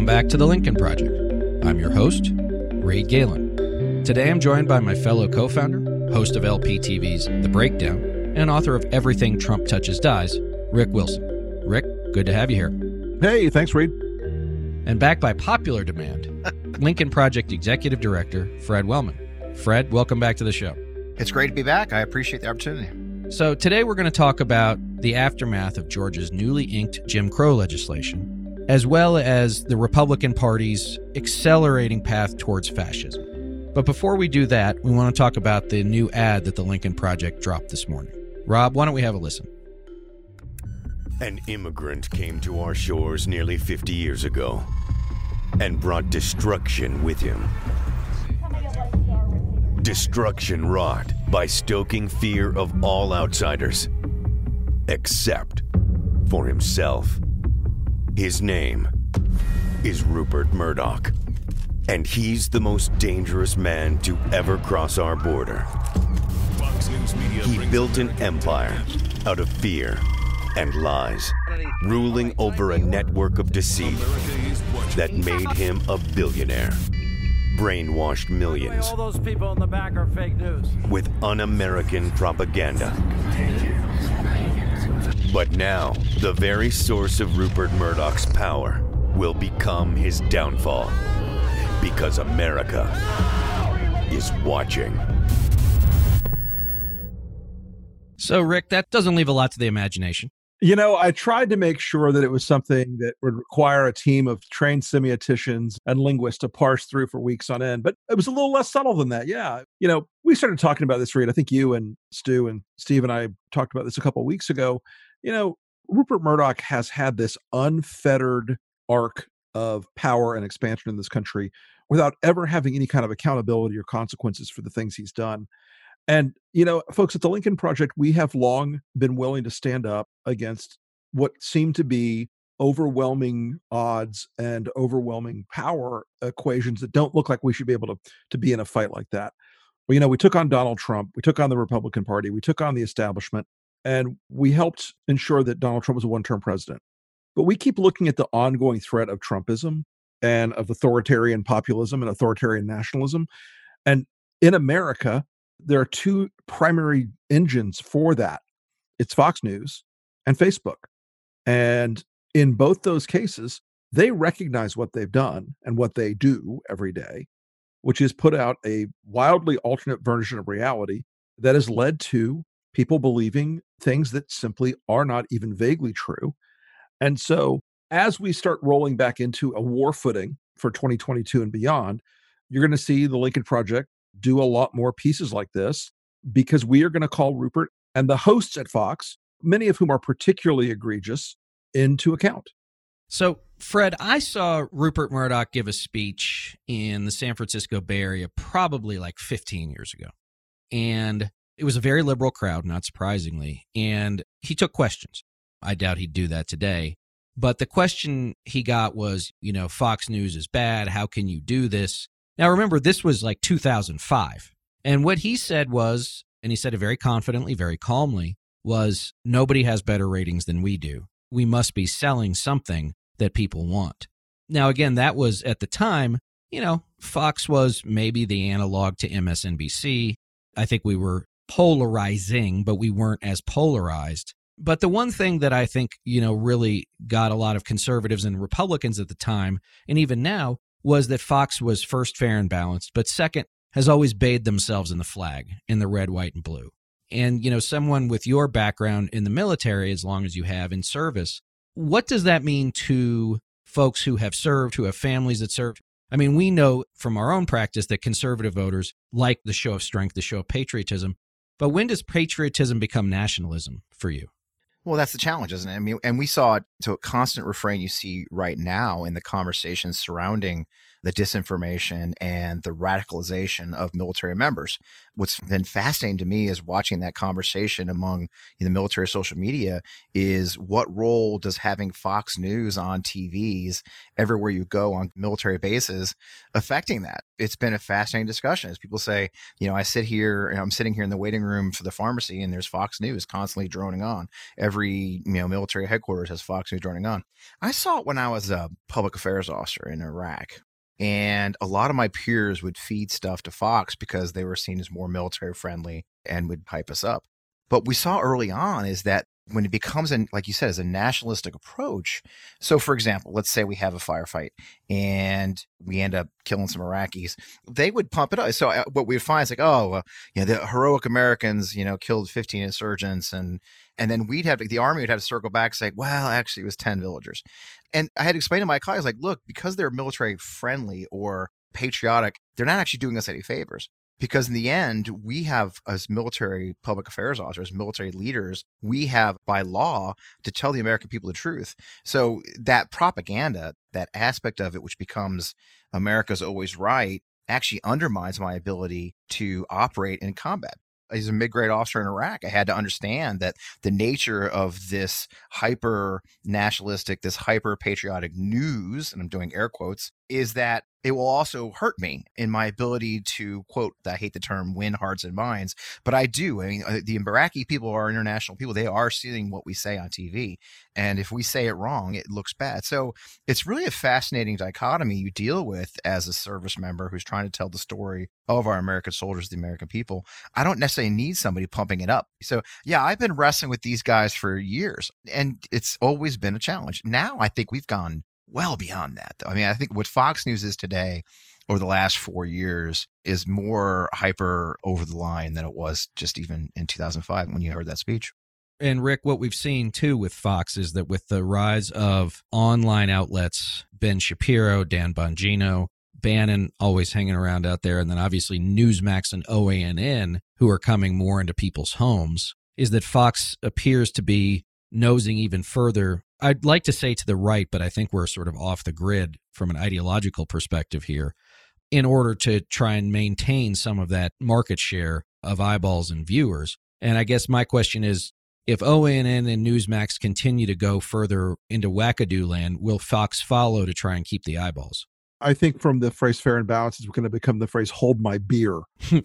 back to The Lincoln Project. I'm your host, Ray Galen. Today I'm joined by my fellow co-founder, host of LPTV's The Breakdown, and author of Everything Trump Touches Dies, Rick Wilson. Rick, good to have you here. Hey, thanks, Reed. And back by popular demand, Lincoln Project Executive Director, Fred Wellman. Fred, welcome back to the show. It's great to be back. I appreciate the opportunity. So today we're going to talk about the aftermath of Georgia's newly inked Jim Crow legislation, as well as the Republican Party's accelerating path towards fascism. But before we do that, we want to talk about the new ad that the Lincoln Project dropped this morning. Rob, why don't we have a listen? An immigrant came to our shores nearly 50 years ago and brought destruction with him. Destruction wrought by stoking fear of all outsiders, except for himself. His name is Rupert Murdoch, and he's the most dangerous man to ever cross our border. He built an empire out of fear and lies, ruling over a network of deceit that made him a billionaire. Brainwashed millions all those people in the back are fake news with un-American propaganda. But now, the very source of Rupert Murdoch's power will become his downfall, because America is watching. So, Rick, that doesn't leave a lot to the imagination. You know, I tried to make sure that it was something that would require a team of trained semioticians and linguists to parse through for weeks on end, but it was a little less subtle than that. Yeah. You know, we started talking about this, Reed. I think you and Stu and Steve and I talked about this a couple of weeks ago. You know, Rupert Murdoch has had this unfettered arc of power and expansion in this country without ever having any kind of accountability or consequences for the things he's done. And, you know, folks at the Lincoln Project, we have long been willing to stand up against what seem to be overwhelming odds and overwhelming power equations that don't look like we should be able to be in a fight like that. Well, you know, we took on Donald Trump, we took on the Republican Party, we took on the establishment, and we helped ensure that Donald Trump was a one-term president. But we keep looking at the ongoing threat of Trumpism and of authoritarian populism and authoritarian nationalism. And in America, there are two primary engines for that. It's Fox News and Facebook. And in both those cases, they recognize what they've done and what they do every day, which is put out a wildly alternate version of reality that has led to people believing things that simply are not even vaguely true. And so as we start rolling back into a war footing for 2022 and beyond, you're going to see the Lincoln Project do a lot more pieces like this, because we are going to call Rupert and the hosts at Fox, many of whom are particularly egregious, into account. So, Fred, I saw Rupert Murdoch give a speech in the San Francisco Bay Area probably like 15 years ago. And it was a very liberal crowd, not surprisingly. And he took questions. I doubt he'd do that today. But the question he got was, you know, Fox News is bad. How can you do this? Now, remember, this was like 2005. And what he said was, and he said it very confidently, very calmly, was nobody has better ratings than we do. We must be selling something that people want. Now, again, that was at the time, you know, Fox was maybe the analog to MSNBC. I think we were polarizing, but we weren't as polarized. But the one thing that I think, you know, really got a lot of conservatives and Republicans at the time, and even now, was that Fox was first fair and balanced, but second has always bathed themselves in the flag, in the red, white, and blue. And, you know, someone with your background in the military, as long as you have in service, what does that mean to folks who have served, who have families that served? I mean, we know from our own practice that conservative voters like the show of strength, the show of patriotism. But when does patriotism become nationalism for you? Well, that's the challenge, isn't it? I mean, and we saw it to a constant refrain you see right now in the conversations surrounding the disinformation and the radicalization of military members. What's been fascinating to me is watching that conversation among the military social media is what role does having Fox News on TVs everywhere you go on military bases affecting that? It's been a fascinating discussion as people say, you know, I sit here and I'm sitting here in the waiting room for the pharmacy and there's Fox News constantly droning on every every military headquarters has Fox News running on. I saw it when I was a public affairs officer in Iraq. And a lot of my peers would feed stuff to Fox because they were seen as more military friendly and would hype us up. But we saw early on is that when it becomes, like you said, as a nationalistic approach. So, for example, let's say we have a firefight and we end up killing some Iraqis. They would pump it up. So what we would find is like, the heroic Americans, killed 15 insurgents. And then the army would have to circle back and say, well, actually, it was 10 villagers. And I had to explain to my colleagues, like, look, because they're military friendly or patriotic, they're not actually doing us any favors. Because in the end, we have, as military public affairs officers, military leaders, we have by law to tell the American people the truth. So that propaganda, that aspect of it, which becomes America's always right, actually undermines my ability to operate in combat. As a mid-grade officer in Iraq, I had to understand that the nature of this hyper-nationalistic, this hyper-patriotic news, and I'm doing air quotes, is that it will also hurt me in my ability to, quote, I hate the term, win hearts and minds, but I do. I mean, the Iraqi people are international people. They are seeing what we say on TV. And if we say it wrong, it looks bad. So it's really a fascinating dichotomy you deal with as a service member who's trying to tell the story of our American soldiers, the American people. I don't necessarily need somebody pumping it up. So yeah, I've been wrestling with these guys for years, and it's always been a challenge. Now I think we've gone well beyond that, though. I mean, I think what Fox News is today over the last 4 years is more hyper over the line than it was just even in 2005 when you heard that speech. And Rick, what we've seen too with Fox is that with the rise of online outlets, Ben Shapiro, Dan Bongino, Bannon always hanging around out there, and then obviously Newsmax and OANN, who are coming more into people's homes, is that Fox appears to be nosing even further. I'd like to say to the right, but I think we're sort of off the grid from an ideological perspective here, in order to try and maintain some of that market share of eyeballs and viewers. And I guess my question is, if OANN and Newsmax continue to go further into wackadoo land, will Fox follow to try and keep the eyeballs? I think from the phrase fair and balanced is going to become the phrase hold my beer.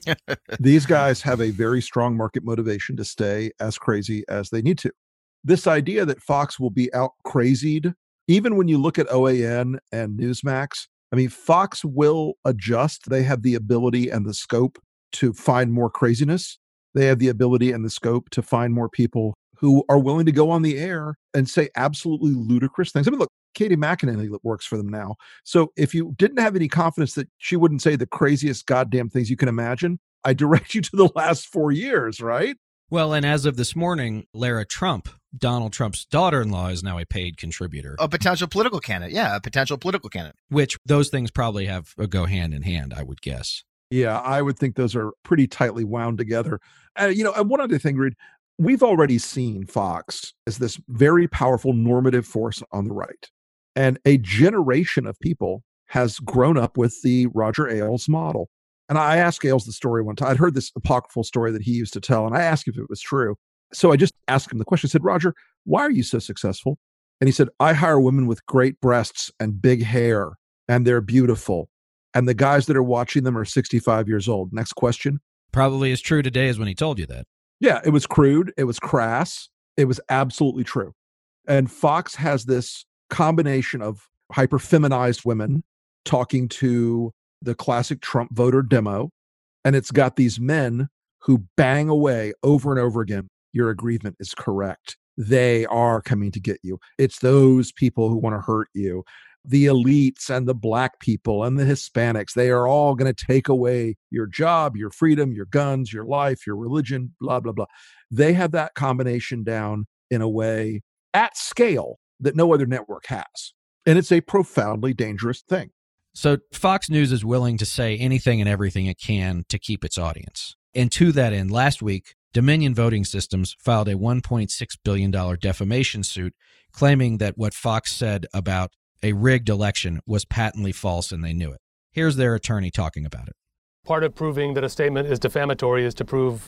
These guys have a very strong market motivation to stay as crazy as they need to. This idea that Fox will be out crazied, even when you look at OAN and Newsmax, I mean, Fox will adjust. They have the ability and the scope to find more craziness. They have the ability and the scope to find more people who are willing to go on the air and say absolutely ludicrous things. I mean, look, Katie McEnany works for them now. So if you didn't have any confidence that she wouldn't say the craziest goddamn things you can imagine, I direct you to the last 4 years, right? Well, and as of this morning, Lara Trump, Donald Trump's daughter-in-law, is now a paid contributor. A potential political candidate. Yeah, a potential political candidate. Which those things probably go hand in hand, I would guess. Yeah, I would think those are pretty tightly wound together. And one other thing, Reed, we've already seen Fox as this very powerful normative force on the right. And a generation of people has grown up with the Roger Ailes model. And I asked Ailes the story one time. I'd heard this apocryphal story that he used to tell, and I asked if it was true. So I just asked him the question. I said, Roger, why are you so successful? And he said, I hire women with great breasts and big hair, and they're beautiful. And the guys that are watching them are 65 years old. Next question. Probably as true today as when he told you that. Yeah, it was crude. It was crass. It was absolutely true. And Fox has this combination of hyper-feminized women talking to the classic Trump voter demo. And it's got these men who bang away over and over again. Your aggrievement is correct. They are coming to get you. It's those people who want to hurt you. The elites and the black people and the Hispanics, they are all going to take away your job, your freedom, your guns, your life, your religion, blah, blah, blah. They have that combination down in a way at scale that no other network has. And it's a profoundly dangerous thing. So Fox News is willing to say anything and everything it can to keep its audience. And to that end, last week, Dominion Voting Systems filed a $1.6 billion defamation suit claiming that what Fox said about a rigged election was patently false and they knew it. Here's their attorney talking about it. Part of proving that a statement is defamatory is to prove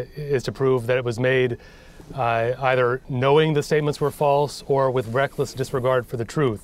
that it was made either knowing the statements were false or with reckless disregard for the truth.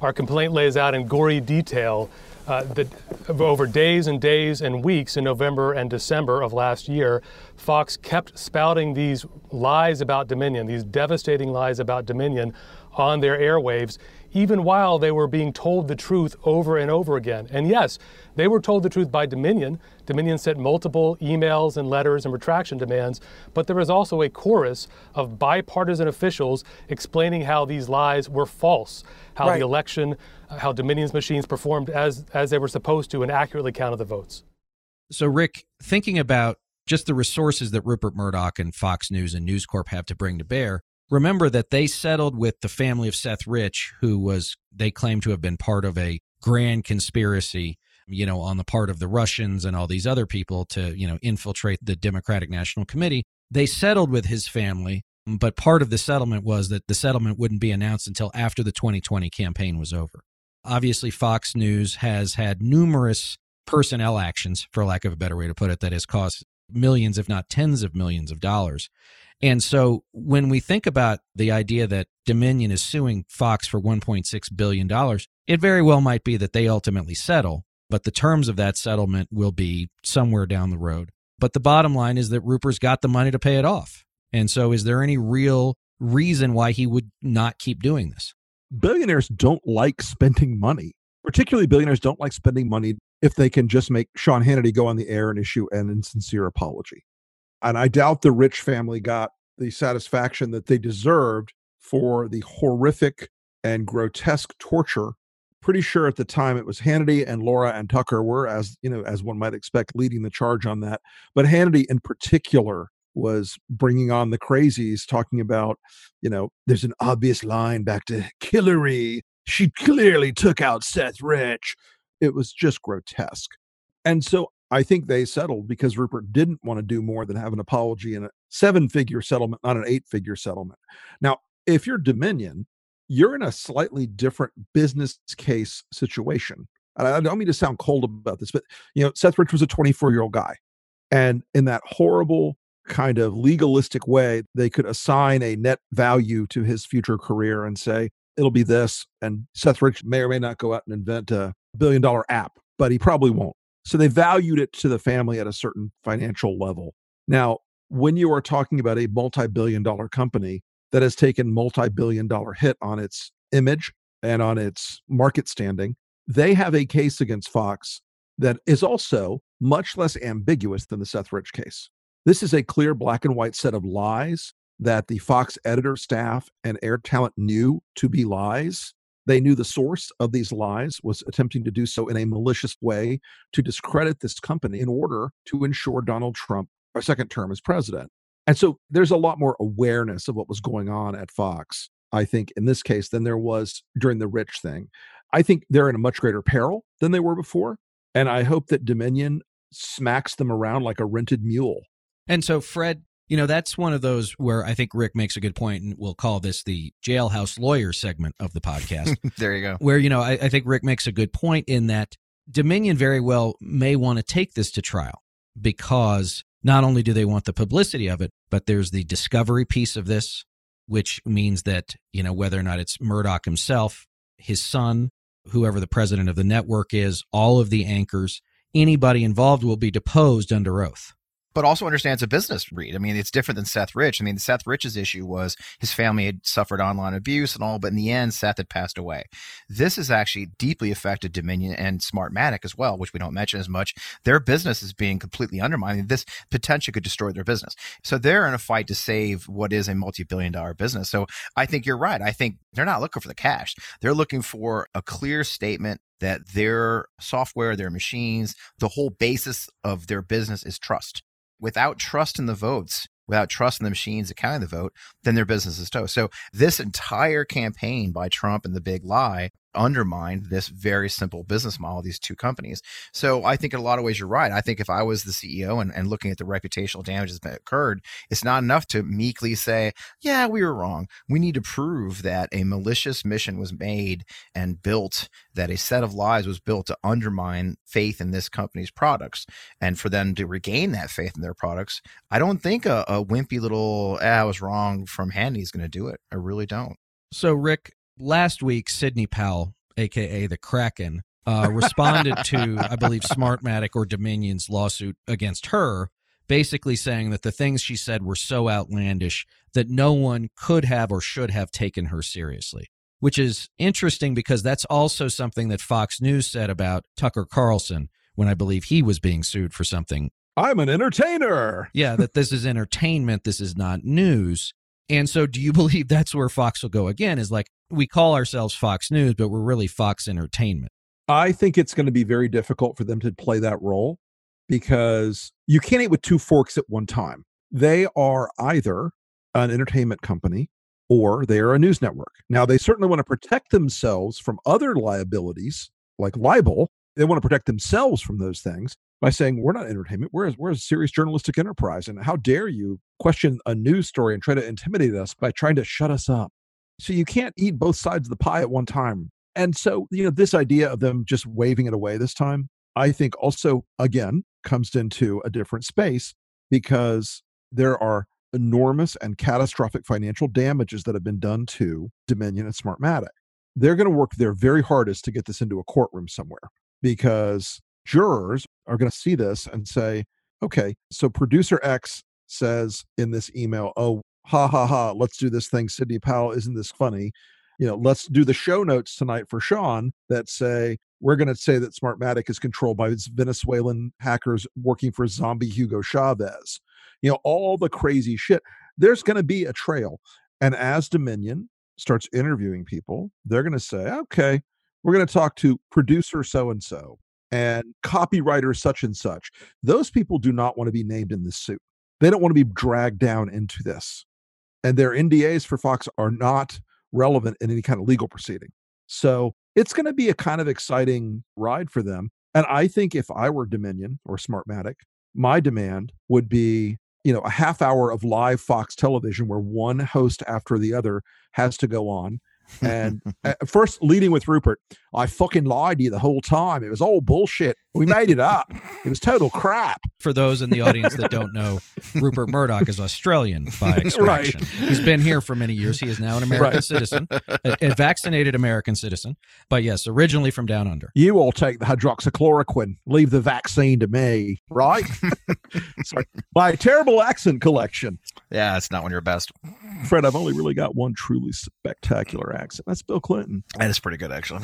Our complaint lays out in gory detail that over days and days and weeks in November and December of last year, Fox kept spouting these lies about Dominion, these devastating lies about Dominion on their airwaves, even while they were being told the truth over and over again. And yes, they were told the truth by Dominion. Dominion sent multiple emails and letters and retraction demands, but there was also a chorus of bipartisan officials explaining how these lies were false, how the election, how Dominion's machines performed as they were supposed to and accurately counted the votes. So, Rick, thinking about just the resources that Rupert Murdoch and Fox News and News Corp have to bring to bear, remember that they settled with the family of Seth Rich, they claim to have been part of a grand conspiracy, on the part of the Russians and all these other people to, infiltrate the Democratic National Committee. They settled with his family, but part of the settlement was that the settlement wouldn't be announced until after the 2020 campaign was over. Obviously, Fox News has had numerous personnel actions, for lack of a better way to put it, that has cost millions, if not tens of millions of dollars. And so when we think about the idea that Dominion is suing Fox for $1.6 billion, it very well might be that they ultimately settle, but the terms of that settlement will be somewhere down the road. But the bottom line is that Rupert's got the money to pay it off. And so is there any real reason why he would not keep doing this? Billionaires don't like spending money. Particularly billionaires don't like spending money if they can just make Sean Hannity go on the air and issue an insincere apology. And I doubt the Rich family got the satisfaction that they deserved for the horrific and grotesque torture. Pretty sure at the time it was Hannity and Laura and Tucker were, as one might expect, leading the charge on that. But Hannity in particular was bringing on the crazies, talking about, there's an obvious line back to Hillary. She clearly took out Seth Rich. It was just grotesque. And so I think they settled because Rupert didn't want to do more than have an apology in a 7-figure settlement, not an 8-figure settlement. Now, if you're Dominion, you're in a slightly different business case situation. And I don't mean to sound cold about this, but Seth Rich was a 24-year-old guy. And in that horrible kind of legalistic way, they could assign a net value to his future career and say, it'll be this. And Seth Rich may or may not go out and invent a $1 billion app, but he probably won't. So they valued it to the family at a certain financial level. Now, when you are talking about a multi-billion-dollar company that has taken multi-billion-dollar hit on its image and on its market standing, they have a case against Fox that is also much less ambiguous than the Seth Rich case. This is a clear black and white set of lies that the Fox editor staff and air talent knew to be lies. They knew the source of these lies was attempting to do so in a malicious way to discredit this company in order to ensure Donald Trump a second term as president. And so there's a lot more awareness of what was going on at Fox, I think, in this case than there was during the Rich thing. I think they're in a much greater peril than they were before. And I hope that Dominion smacks them around like a rented mule. And so, Fred, that's one of those where I think Rick makes a good point, and we'll call this the jailhouse lawyer segment of the podcast. There you go. Where, I think Rick makes a good point in that Dominion very well may want to take this to trial because not only do they want the publicity of it, but there's the discovery piece of this, which means that, whether or not it's Murdoch himself, his son, whoever the president of the network is, all of the anchors, anybody involved will be deposed under oath. But also understand it's a business read. I mean, it's different than Seth Rich. I mean, Seth Rich's issue was his family had suffered online abuse and all, but in the end, Seth had passed away. This has actually deeply affected Dominion and Smartmatic as well, which we don't mention as much. Their business is being completely undermined. I mean, this potentially could destroy their business. So they're in a fight to save what is a multi-billion-dollar business. So I think you're right. I think they're not looking for the cash. They're looking for a clear statement that their software, their machines, the whole basis of their business is trust. Without trust in the votes, without trust in the machines accounting the vote, then their business is toast. So this entire campaign by Trump and the big lie undermined this very simple business model, these two companies. So I think in a lot of ways, you're right. I think if I was the CEO and looking at the reputational damages that occurred, it's not enough to meekly say, yeah, we were wrong. We need to prove that a malicious mission was made and built, that a set of lies was built to undermine faith in this company's products. And for them to regain that faith in their products, I don't think a wimpy little, I was wrong from Hannity is going to do it. I really don't. So, Rick, last week, Sidney Powell a.k.a. the Kraken, responded to, I believe, Smartmatic or Dominion's lawsuit against her, basically saying that the things she said were so outlandish that no one could have or should have taken her seriously, which is interesting because that's also something that Fox News said about Tucker Carlson when I believe he was being sued for something. I'm an entertainer. Yeah, that this is entertainment. This is not news. And so do you believe that's where Fox will go again, is like, we call ourselves Fox News, but we're really Fox Entertainment? I think it's going to be very difficult for them to play that role because you can't eat with two forks at one time. They are either an entertainment company or they are a news network. Now, they certainly want to protect themselves from other liabilities like libel. They want to protect themselves from those things by saying, we're not entertainment, we're a serious journalistic enterprise. And how dare you question a news story and try to intimidate us by trying to shut us up? So you can't eat both sides of the pie at one time. And so, this idea of them just waving it away this time, I think also, again, comes into a different space because there are enormous and catastrophic financial damages that have been done to Dominion and Smartmatic. They're going to work their very hardest to get this into a courtroom somewhere because jurors are going to see this and say, okay, so producer X says in this email, oh, ha, ha, ha, let's do this thing. Sidney Powell, isn't this funny? Let's do the show notes tonight for Sean that say, we're going to say that Smartmatic is controlled by Venezuelan hackers working for zombie Hugo Chavez. All the crazy shit. There's going to be a trail. And as Dominion starts interviewing people, they're going to say, okay, we're going to talk to producer so-and-so and copywriter such and such. Those people do not want to be named in this suit. They don't want to be dragged down into this. And their NDAs for Fox are not relevant in any kind of legal proceeding. So it's going to be a kind of exciting ride for them. And I think if I were Dominion or Smartmatic, my demand would be, a half hour of live Fox television where one host after the other has to go on. And first leading with Rupert, I fucking lied to you the whole time. It was all bullshit. We made it up. It was total crap. For those in the audience that don't know, Rupert Murdoch is Australian by extraction. Right. He's been here for many years. He is now an American citizen, a vaccinated American citizen. But yes, originally from down under. You all take the hydroxychloroquine. Leave the vaccine to me, right? Sorry. My terrible accent collection. Yeah, it's not one of your best. Fred, I've only really got one truly spectacular accent. That's Bill Clinton. That is pretty good, actually.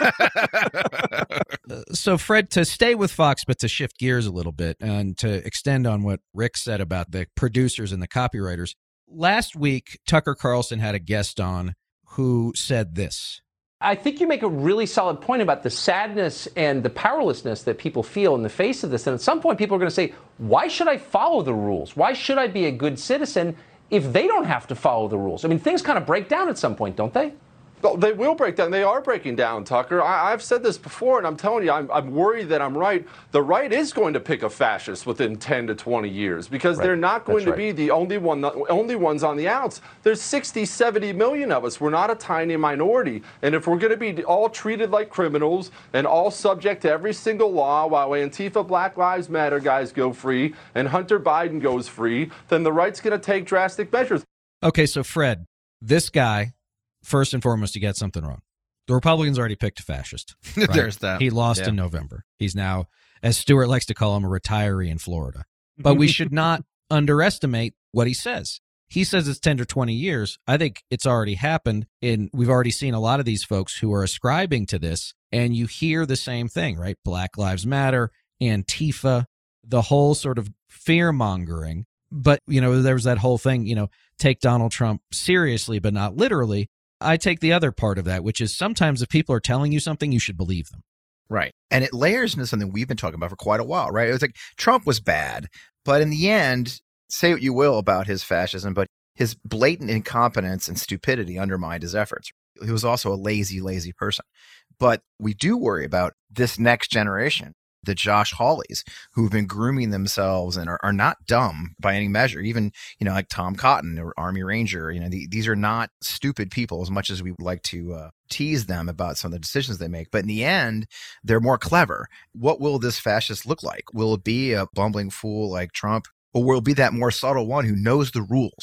So, Fred, to stay with Fox, but to shift gears a little bit and to extend on what Rick said about the producers and the copywriters, last week, Tucker Carlson had a guest on who said this. I think you make a really solid point about the sadness and the powerlessness that people feel in the face of this. And at some point, people are going to say, why should I follow the rules? Why should I be a good citizen if they don't have to follow the rules? I mean, things kind of break down at some point, don't they? Well, they will break down. They are breaking down, Tucker. I've said this before, and I'm telling you, I'm worried that I'm right. The right is going to pick a fascist within 10 to 20 years because they're not going to be the only ones on the outs. There's 60, 70 million of us. We're not a tiny minority. And if we're going to be all treated like criminals and all subject to every single law while Antifa Black Lives Matter guys go free and Hunter Biden goes free, then the right's going to take drastic measures. Okay, so Fred, this guy, first and foremost, he got something wrong. The Republicans already picked a fascist. Right? There's that. He lost in November. He's now, as Stewart likes to call him, a retiree in Florida. But we should not underestimate what he says. He says it's 10 to 20 years. I think it's already happened. And we've already seen a lot of these folks who are ascribing to this. And you hear the same thing, right? Black Lives Matter, Antifa, the whole sort of fear mongering. But, there was that whole thing, take Donald Trump seriously, but not literally. I take the other part of that, which is sometimes if people are telling you something, you should believe them. Right. And it layers into something we've been talking about for quite a while, right? It was like Trump was bad, but in the end, say what you will about his fascism, but his blatant incompetence and stupidity undermined his efforts. He was also a lazy, lazy person. But we do worry about this next generation, the Josh Hawleys, who've been grooming themselves and are not dumb by any measure. Even, like Tom Cotton or Army Ranger, these are not stupid people as much as we would like to tease them about some of the decisions they make. But in the end, they're more clever. What will this fascist look like? Will it be a bumbling fool like Trump, or will it be that more subtle one who knows the rules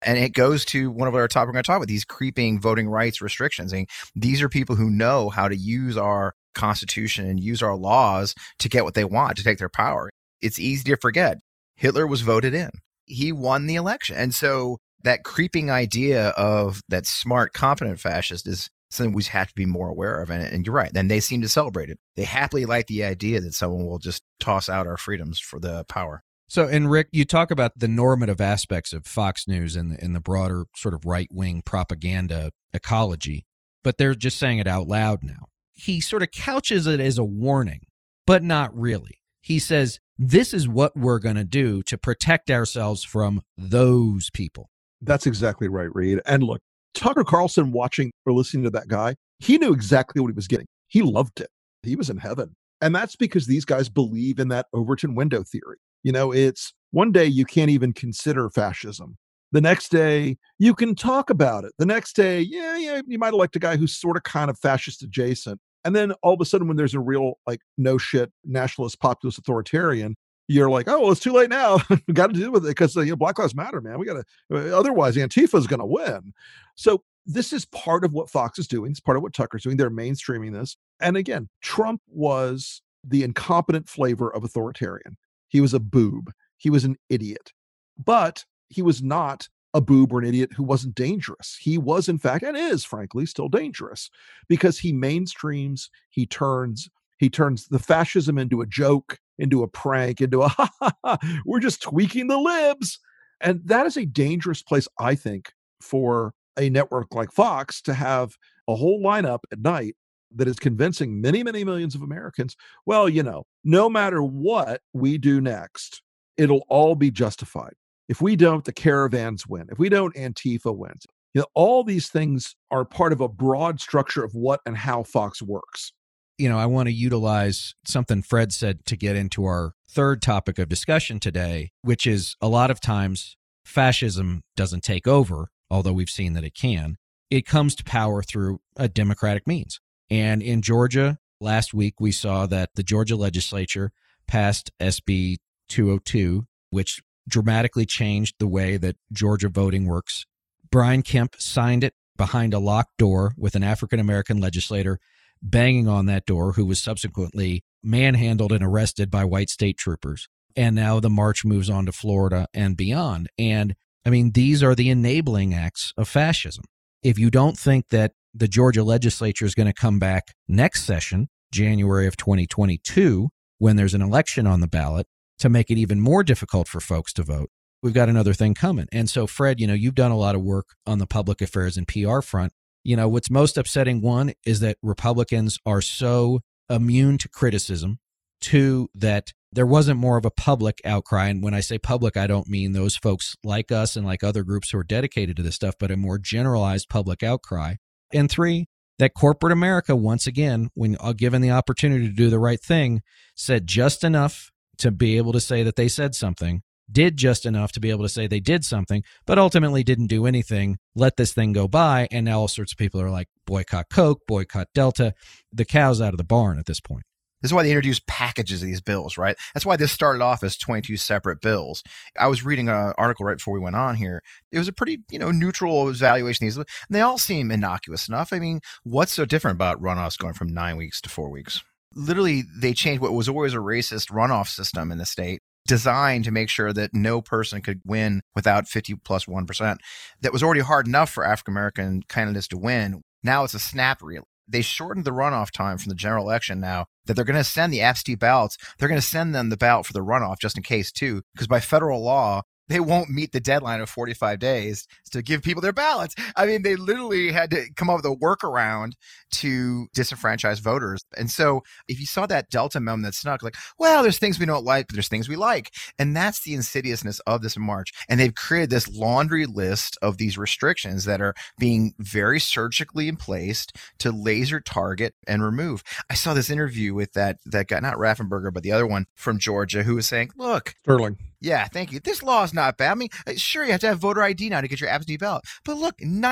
And it goes to one of our topics we're going to talk about, these creeping voting rights restrictions. I mean, these are people who know how to use our Constitution and use our laws to get what they want, to take their power. It's easy to forget. Hitler was voted in. He won the election. And so that creeping idea of that smart, competent fascist is something we have to be more aware of. And you're right. Then they seem to celebrate it. They happily like the idea that someone will just toss out our freedoms for the power. So, and Rick, you talk about the normative aspects of Fox News and the broader sort of right-wing propaganda ecology, but they're just saying it out loud now. He sort of couches it as a warning, but not really. He says, this is what we're going to do to protect ourselves from those people. That's exactly right, Reed. And look, Tucker Carlson watching or listening to that guy, he knew exactly what he was getting. He loved it. He was in heaven. And that's because these guys believe in that Overton window theory. You know, it's one day you can't even consider fascism. The next day, you can talk about it. The next day, yeah, you might elect a guy who's sort of kind of fascist adjacent. And then all of a sudden, when there's a real, like, no shit, nationalist, populist authoritarian, you're like, oh, well, it's too late now. We got to deal with it because, Black Lives Matter, man. We got to, otherwise Antifa is going to win. So this is part of what Fox is doing. It's part of what Tucker's doing. They're mainstreaming this. And again, Trump was the incompetent flavor of authoritarian. He was a boob. He was an idiot. But he was not a boob or an idiot who wasn't dangerous. He was, in fact, and is, frankly, still dangerous because he mainstreams, he turns the fascism into a joke, into a prank, into a, ha, ha, ha, we're just tweaking the libs. And that is a dangerous place, I think, for a network like Fox to have a whole lineup at night that is convincing many, many millions of Americans, well, no matter what we do next, it'll all be justified. If we don't, the caravans win. If we don't, Antifa wins. All these things are part of a broad structure of what and how Fox works. I want to utilize something Fred said to get into our third topic of discussion today, which is a lot of times fascism doesn't take over, although we've seen that it can. It comes to power through a democratic means. And in Georgia, last week, we saw that the Georgia legislature passed SB 202, which dramatically changed the way that Georgia voting works. Brian Kemp signed it behind a locked door with an African-American legislator banging on that door, who was subsequently manhandled and arrested by white state troopers. And now the march moves on to Florida and beyond. And I mean, these are the enabling acts of fascism. If you don't think that the Georgia legislature is going to come back next session, January of 2022, when there's an election on the ballot, to make it even more difficult for folks to vote, we've got another thing coming. And so, Fred, you've done a lot of work on the public affairs and PR front. What's most upsetting, one, is that Republicans are so immune to criticism. Two, that there wasn't more of a public outcry. And when I say public, I don't mean those folks like us and like other groups who are dedicated to this stuff, but a more generalized public outcry. And three, that corporate America, once again, when given the opportunity to do the right thing, said just enough to be able to say that they said something, did just enough to be able to say they did something, but ultimately didn't do anything, let this thing go by, and now all sorts of people are like, boycott Coke, boycott Delta. The cow's out of the barn at this point. This is why they introduced packages of these bills, right? That's why this started off as 22 separate bills. I was reading an article right before we went on here. It was a pretty, neutral evaluation of these. And they all seem innocuous enough. I mean, what's so different about runoffs going from 9 weeks to 4 weeks? Literally, they changed what was always a racist runoff system in the state, designed to make sure that no person could win without 50 plus 1%. That was already hard enough for African-American candidates to win. Now it's a snap reel. They shortened the runoff time from the general election now that they're going to send the absentee ballots. They're going to send them the ballot for the runoff just in case too, because by federal law, they won't meet the deadline of 45 days to give people their ballots. I mean, they literally had to come up with a workaround to disenfranchise voters. And so if you saw that Delta memo that snuck, like, well, there's things we don't like, but there's things we like. And that's the insidiousness of this march. And they've created this laundry list of these restrictions that are being very surgically placed to laser target and remove. I saw this interview with that guy, not Raffensperger, but the other one from Georgia, who was saying, look, Sterling. Yeah, thank you. This law is not bad. I mean, sure, you have to have voter ID now to get your absentee ballot. But look,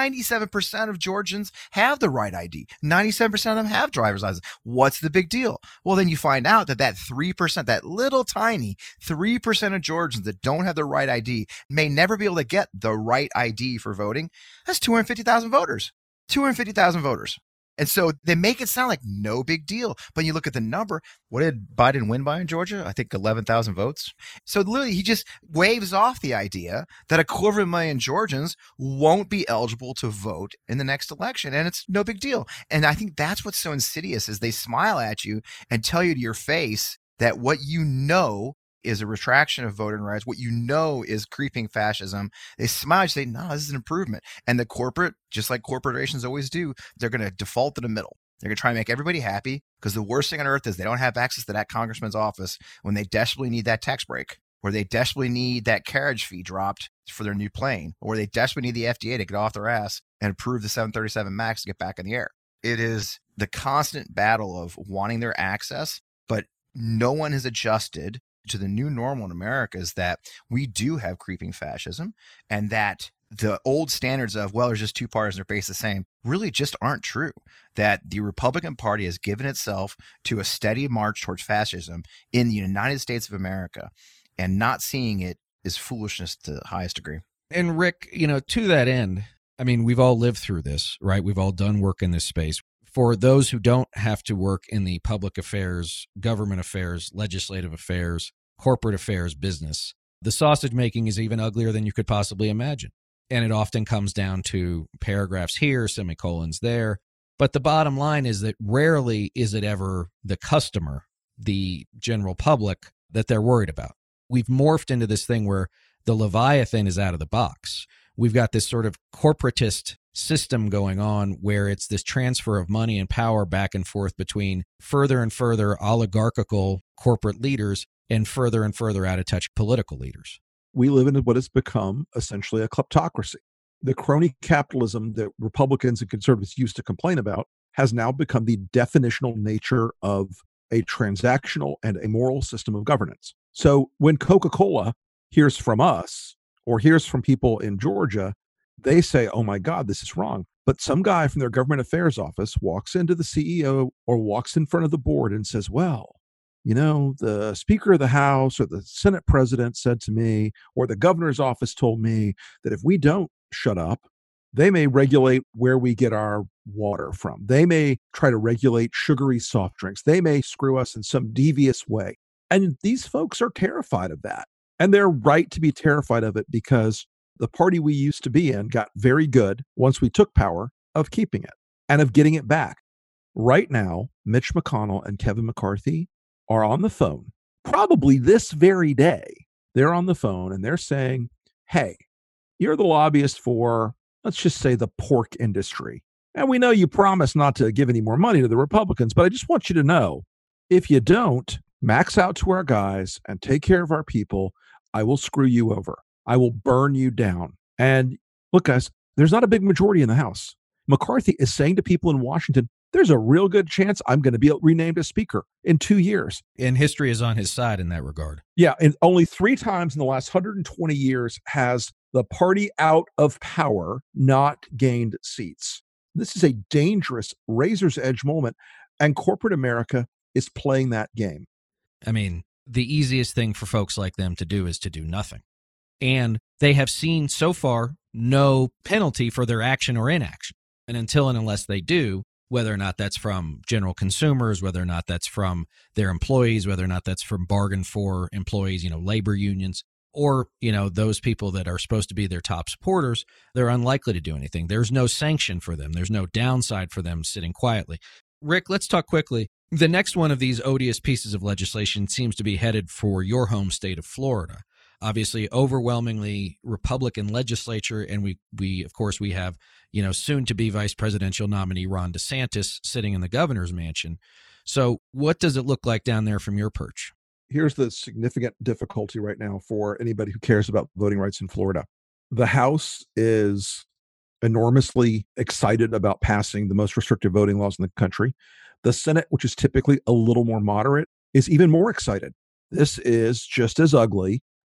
97% of Georgians have the right ID. 97% of them have driver's license. What's the big deal? Well, then you find out that 3%, that little tiny 3% of Georgians that don't have the right ID may never be able to get the right ID for voting. That's 250,000 voters. 250,000 voters. And so they make it sound like no big deal. But you look at the number, what did Biden win by in Georgia? I think 11,000 votes. So literally, he just waves off the idea that 250,000 Georgians won't be eligible to vote in the next election. And it's no big deal. And I think that's what's so insidious is they smile at you and tell you to your face that what you know is a retraction of voting rights, what you know is creeping fascism. They smile and say, no, this is an improvement. And the corporate, just like corporations always do, they're going to default to the middle. They're going to try and make everybody happy because the worst thing on earth is they don't have access to that congressman's office when they desperately need that tax break, or they desperately need that carriage fee dropped for their new plane, or they desperately need the FDA to get off their ass and approve the 737 MAX to get back in the air. It is the constant battle of wanting their access, but no one has adjusted to the new normal in America is that we do have creeping fascism, and that the old standards of, well, there's just two parties and they're based the same, really just aren't true. That the Republican Party has given itself to a steady march towards fascism in the United States of America, and not seeing it is foolishness to the highest degree. And Rick, to that end, I mean, we've all lived through this, right? We've all done work in this space. For those who don't have to work in the public affairs, government affairs, legislative affairs, corporate affairs, business, the sausage making is even uglier than you could possibly imagine. And it often comes down to paragraphs here, semicolons there. But the bottom line is that rarely is it ever the customer, the general public, that they're worried about. We've morphed into this thing where the Leviathan is out of the box. We've got this sort of corporatist system going on where it's this transfer of money and power back and forth between further and further oligarchical corporate leaders and further out of touch political leaders. We live in what has become essentially a kleptocracy. The crony capitalism that Republicans and conservatives used to complain about has now become the definitional nature of a transactional and a moral system of governance. So when Coca-Cola hears from us or hears from people in Georgia, they say, oh my God, this is wrong. But some guy from their government affairs office walks into the CEO or walks in front of the board and says, well, the Speaker of the House or the Senate President said to me, or the governor's office told me that if we don't shut up, they may regulate where we get our water from. They may try to regulate sugary soft drinks. They may screw us in some devious way. And these folks are terrified of that. And they're right to be terrified of it because the party we used to be in got very good once we took power of keeping it and of getting it back. Right now, Mitch McConnell and Kevin McCarthy are on the phone, probably this very day. They're on the phone and they're saying, hey, you're the lobbyist for, let's just say, the pork industry. And we know you promised not to give any more money to the Republicans, but I just want you to know, if you don't max out to our guys and take care of our people, I will screw you over. I will burn you down. And look, guys, there's not a big majority in the House. McCarthy is saying to people in Washington, there's a real good chance I'm going to be renamed as Speaker in 2 years. And history is on his side in that regard. Yeah, and only 3 times in the last 120 years has the party out of power not gained seats. This is a dangerous razor's edge moment, and corporate America is playing that game. I mean, the easiest thing for folks like them to do is to do nothing. And they have seen so far no penalty for their action or inaction. And until and unless they do, whether or not that's from general consumers, whether or not that's from their employees, whether or not that's from bargain for employees, labor unions, or, those people that are supposed to be their top supporters, they're unlikely to do anything. There's no sanction for them. There's no downside for them sitting quietly. Rick, let's talk quickly. The next one of these odious pieces of legislation seems to be headed for your home state of Florida. Obviously, overwhelmingly Republican legislature, and we of course we have soon to be vice presidential nominee Ron DeSantis sitting in the governor's mansion. So, what does it look like down there from your perch? Here's the significant difficulty right now for anybody who cares about voting rights in Florida. The House is enormously excited about passing the most restrictive voting laws in the country. The Senate, which is typically a little more moderate, is even more excited. This is just as ugly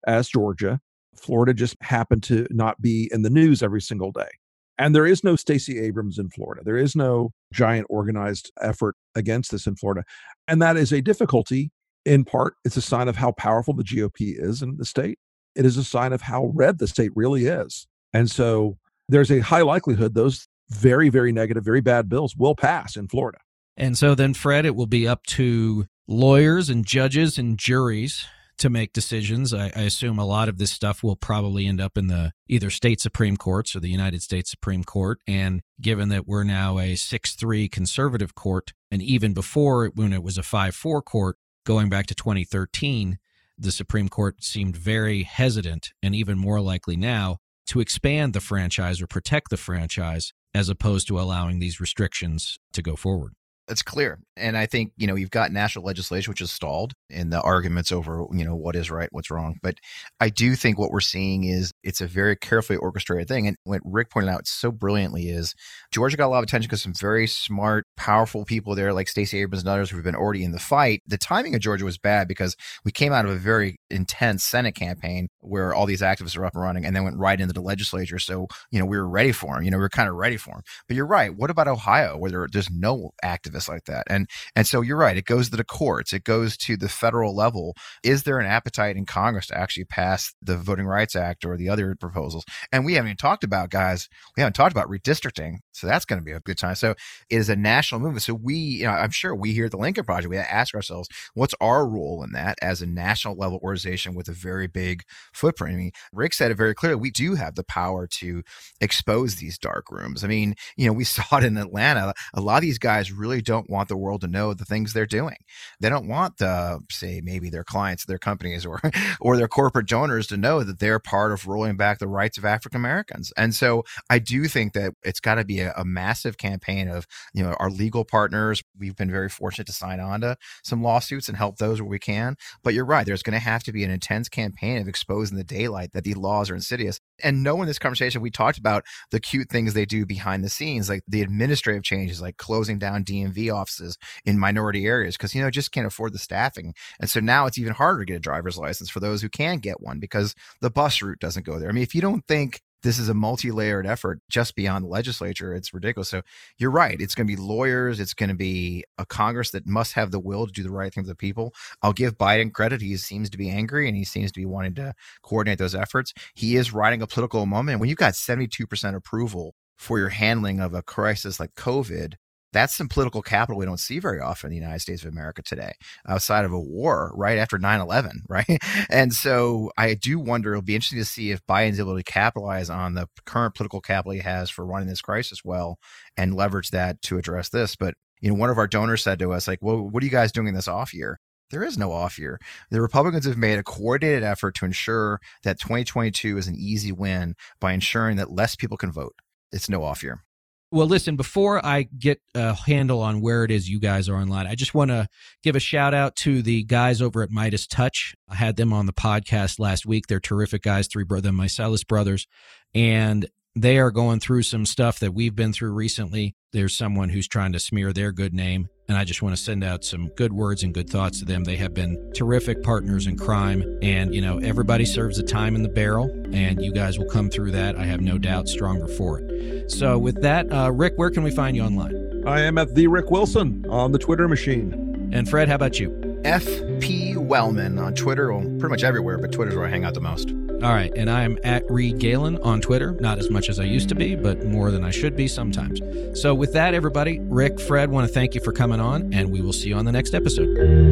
as Georgia. Florida just happened to not be in the news every single day. And there is no Stacey Abrams in Florida. There is no giant organized effort against this in Florida. And that is a difficulty. In part, it's a sign of how powerful the GOP is in the state. It is a sign of how red the state really is. And so there's a high likelihood those very, very negative, very bad bills will pass in Florida. And so then, Fred, it will be up to lawyers and judges and juries to make decisions. I assume a lot of this stuff will probably end up in the either state Supreme Courts or the United States Supreme Court. And given that we're now a 6-3 conservative court, and even before when it was a 5-4 court, going back to 2013, the Supreme Court seemed very hesitant, and even more likely now, to expand the franchise or protect the franchise as opposed to allowing these restrictions to go forward. It's clear. And I think, you've got national legislation, which is stalled in the arguments over, what is right, what's wrong. But I do think what we're seeing is it's a very carefully orchestrated thing. And what Rick pointed out so brilliantly is Georgia got a lot of attention because some very smart, powerful people there like Stacey Abrams and others who've been already in the fight. The timing of Georgia was bad because we came out of a very intense Senate campaign where all these activists are up and running and then went right into the legislature. So, we were ready for them. We were kind of ready for them. But you're right. What about Ohio where there's no activists like that? And so you're right. It goes to the courts. It goes to the federal level. Is there an appetite in Congress to actually pass the Voting Rights Act or the other proposals? And we haven't even talked about, guys, redistricting. So that's going to be a good time. So it is a national movement. So we, I'm sure we here at the Lincoln Project, we ask ourselves, what's our role in that as a national level organization with a very big footprint? I mean, Rick said it very clearly. We do have the power to expose these dark rooms. I mean, we saw it in Atlanta. A lot of these guys really don't want the world to know the things they're doing. They don't want maybe their clients, their companies, or their corporate donors to know that they're part of rolling back the rights of African Americans. And so I do think that it's got to be a massive campaign of, our legal partners. We've been very fortunate to sign on to some lawsuits and help those where we can. But you're right. There's going to have to be an intense campaign of exposing the daylight that these laws are insidious. And knowing this conversation, we talked about the cute things they do behind the scenes, like the administrative changes, like closing down DMV offices in minority areas because, just can't afford the staffing. And so now it's even harder to get a driver's license for those who can get one because the bus route doesn't go there. I mean, if you don't think this is a multi-layered effort just beyond the legislature, it's ridiculous. So you're right. It's going to be lawyers. It's going to be a Congress that must have the will to do the right thing for the people. I'll give Biden credit. He seems to be angry and he seems to be wanting to coordinate those efforts. He is riding a political moment. When you've got 72% approval for your handling of a crisis like COVID, that's some political capital we don't see very often in the United States of America today, outside of a war right after 9/11, right? And so I do wonder, it'll be interesting to see if Biden's able to capitalize on the current political capital he has for running this crisis well and leverage that to address this. But, one of our donors said to us, like, well, what are you guys doing in this off year? There is no off year. The Republicans have made a coordinated effort to ensure that 2022 is an easy win by ensuring that less people can vote. It's no off year. Well, listen, before I get a handle on where it is you guys are online, I just want to give a shout out to the guys over at Midas Touch. I had them on the podcast last week. They're terrific guys, the Mycelis brothers, and they are going through some stuff that we've been through recently. There's someone who's trying to smear their good name, and I just want to send out some good words and good thoughts to them. They have been terrific partners in crime, and, everybody serves a time in the barrel, and you guys will come through that. I have no doubt, stronger for it. So with that, Rick, where can we find you online? I am at the Rick Wilson on the Twitter machine. And Fred, how about you? FP Wellman on Twitter, well, pretty much everywhere, but Twitter's where I hang out the most. All right, and I'm at Reed Galen on Twitter. Not as much as I used to be, but more than I should be sometimes. So with that, everybody, Rick, Fred, want to thank you for coming on, and we will see you on the next episode.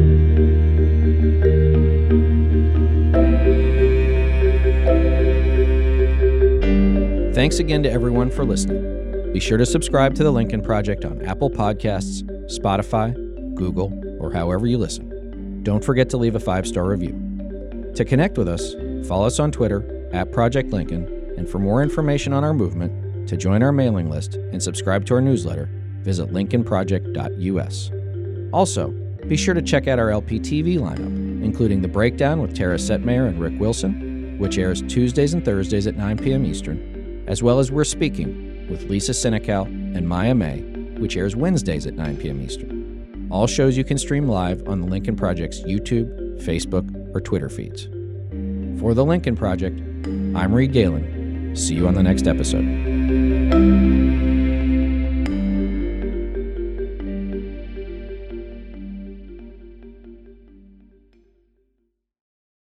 Thanks again to everyone for listening. Be sure to subscribe to The Lincoln Project on Apple Podcasts, Spotify, Google, or however you listen. Don't forget to leave a 5-star review. To connect with us, follow us on Twitter at Project Lincoln, and for more information on our movement, to join our mailing list and subscribe to our newsletter, visit lincolnproject.us. Also, be sure to check out our LPTV lineup, including The Breakdown with Tara Setmayer and Rick Wilson, which airs Tuesdays and Thursdays at 9 p.m. Eastern, as well as We're Speaking with Lisa Senecal and Maya May, which airs Wednesdays at 9 p.m. Eastern. All shows you can stream live on the Lincoln Project's YouTube, Facebook, or Twitter feeds. For The Lincoln Project, I'm Reed Galen. See you on the next episode.